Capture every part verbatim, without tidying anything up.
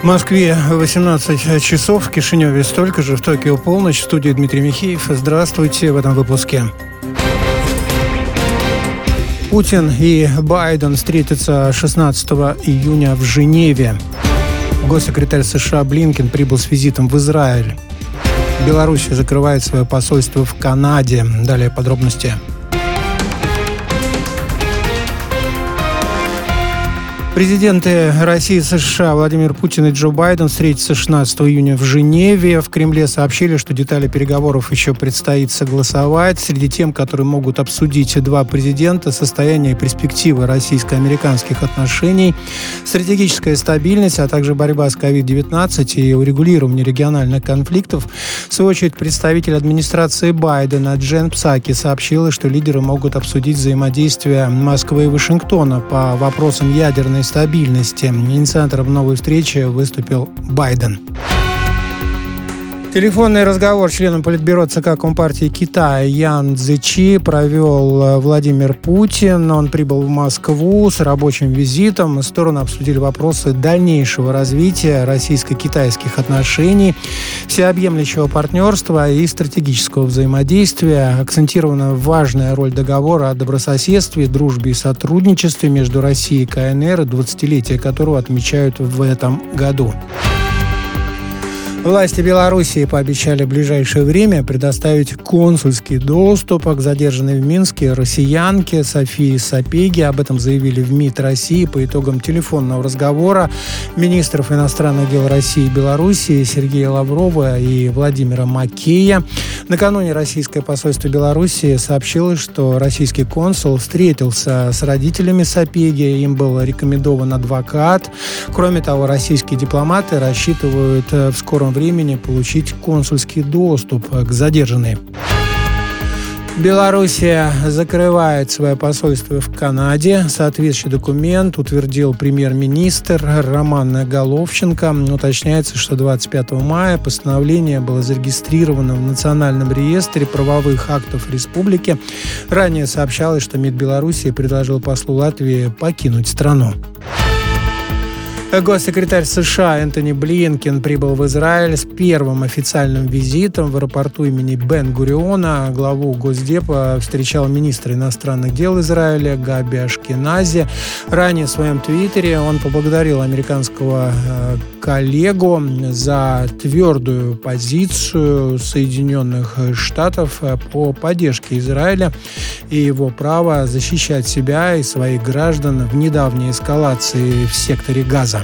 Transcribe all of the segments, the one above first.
В Москве восемнадцать часов, в Кишиневе столько же, в Токио полночь. В студии Дмитрий Михеев. Здравствуйте в этом выпуске. Путин и Байден встретятся шестнадцатого июня в Женеве. Госсекретарь США Блинкен прибыл с визитом в Израиль. Беларусь закрывает свое посольство в Канаде. Далее подробности. Президенты России и США Владимир Путин и Джо Байден встретятся шестнадцатого июня в Женеве. В Кремле сообщили, что детали переговоров еще предстоит согласовать. Среди тем, которые могут обсудить два президента, состояние и перспективы российско-американских отношений, стратегическая стабильность, а также борьба с ковид девятнадцать и урегулирование региональных конфликтов. В свою очередь, представитель администрации Байдена Джен Псаки сообщила, что лидеры могут обсудить взаимодействие Москвы и Вашингтона по вопросам ядерной стабильности. Инициатором новой встречи выступил Байден. Телефонный разговор с членом Политбюро ЦК Компартии Китая Ян Цзечи провел Владимир Путин. Он прибыл в Москву с рабочим визитом. Стороны обсудили вопросы дальнейшего развития российско-китайских отношений, всеобъемлющего партнерства и стратегического взаимодействия. Акцентирована важная роль договора о добрососедстве, дружбе и сотрудничестве между Россией и КНР, двадцатилетие которого отмечают в этом году. Власти Белоруссии пообещали в ближайшее время предоставить консульский доступ к задержанной в Минске россиянке Софии Сапеги. Об этом заявили в МИД России по итогам телефонного разговора министров иностранных дел России и Белоруссии Сергея Лаврова и Владимира Макея. Накануне российское посольство Белоруссии сообщило, что российский консул встретился с родителями Сапеги, им был рекомендован адвокат. Кроме того, российские дипломаты рассчитывают в скором времени получить консульский доступ к задержанной. Белоруссия закрывает свое посольство в Канаде. Соответствующий документ утвердил премьер-министр Роман Головченко. Уточняется, что двадцать пятого мая постановление было зарегистрировано в Национальном реестре правовых актов республики. Ранее сообщалось, что МИД Белоруссии предложил послу Латвии покинуть страну. Госсекретарь США Энтони Блинкен прибыл в Израиль с первым официальным визитом в аэропорту имени Бен-Гуриона. Главу Госдепа встречал министр иностранных дел Израиля Габи Ашкенази. Ранее в своем твиттере он поблагодарил американского э, коллегу за твердую позицию Соединенных Штатов по поддержке Израиля и его право защищать себя и своих граждан в недавней эскалации в секторе Газа.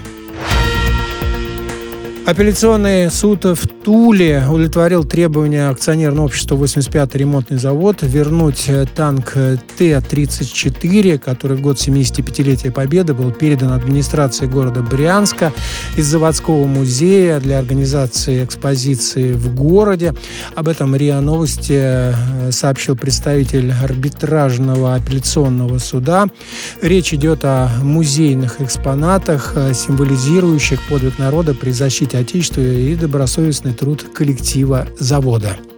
Апелляционный суд в Туле удовлетворил требования акционерного общества восемьдесят пятый ремонтный завод вернуть танк Т тридцать четыре, который в год семидесятипятилетия Победы был передан администрации города Брянска из заводского музея для организации экспозиции в городе. Об этом РИА Новости сообщил представитель арбитражного апелляционного суда. Речь идет о музейных экспонатах, символизирующих подвиг народа при защите Отечества и добросовестный труд коллектива завода.